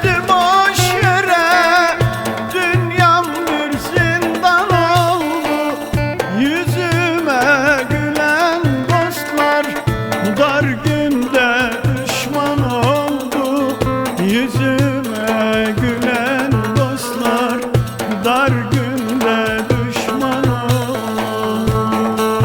geldi boş yere, dünyam bir zindan oldu. Yüzüme gülen dostlar dar günde düşman oldu. Yüzüme gülen dostlar dar günde düşman oldu.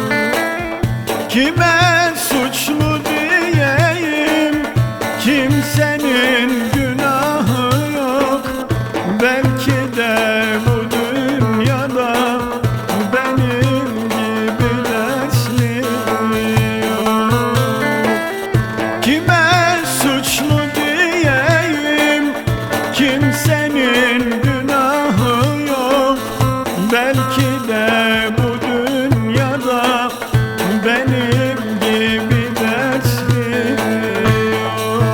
Kime suçlu diyeyim, kimsenin günahı yok. Belki de bu dünyada benim gibi dertli yok. Kime suçlu diyeyim, kimsenin günahı yok. Belki de bu dünyada benim gibi dertli yok.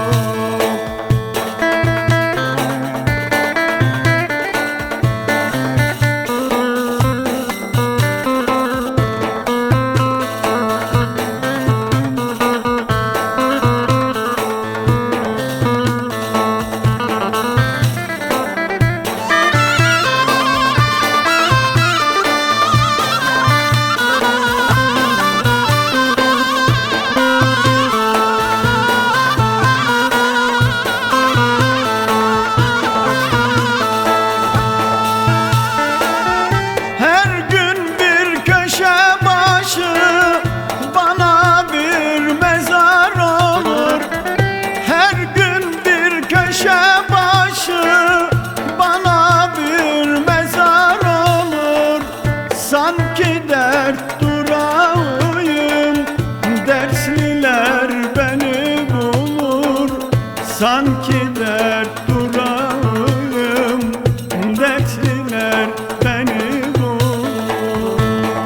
Her gün bir köşe başı bana bir mezar olur. Her gün bir köşe başı bana bir mezar olur. Sanki dert durağıyım, dertliler beni bulur. Sanki dert durağıyım, dertliler beni bulur.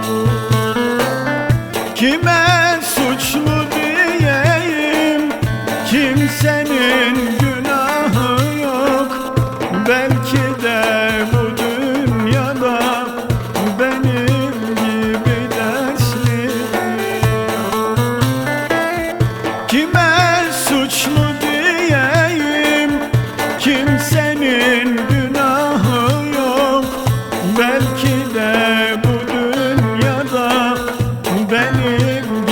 Kime suçlu diyeyim, kimsenin günahı yok. Belki de bu dünyada benim gibi dertli yok. Kime suçlu diyeyim, kimsenin günahı yok. Belki de bu dünyada benim